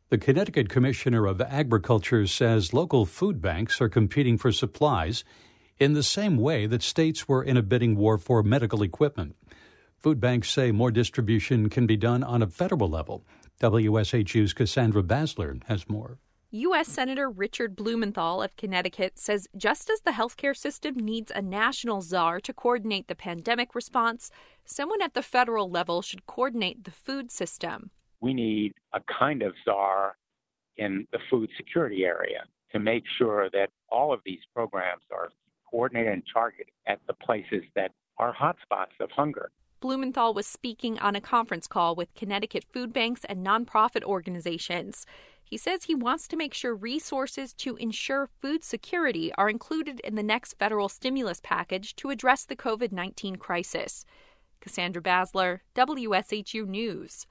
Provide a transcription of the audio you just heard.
The Connecticut Commissioner of Agriculture says local food banks are competing for supplies in the same way that states were in a bidding war for medical equipment. Food banks say more distribution can be done on a federal level. WSHU's Cassandra Basler has more. U.S. Senator Richard Blumenthal of Connecticut says just as the healthcare system needs a national czar to coordinate the pandemic response, someone at the federal level should coordinate the food system. We need a kind of czar in the food security area to make sure that all of these programs are coordinated and targeted at the places that are hotspots of hunger. Blumenthal was speaking on a conference call with Connecticut food banks and nonprofit organizations. He says he wants to make sure resources to ensure food security are included in the next federal stimulus package to address the COVID-19 crisis. Cassandra Basler, WSHU News.